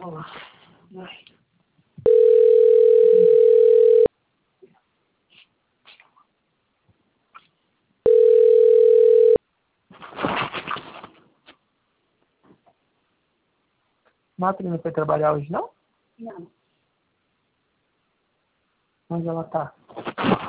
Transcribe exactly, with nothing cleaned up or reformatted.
Ó, vai. Nathalie não foi trabalhar hoje, não? Não. Onde ela tá?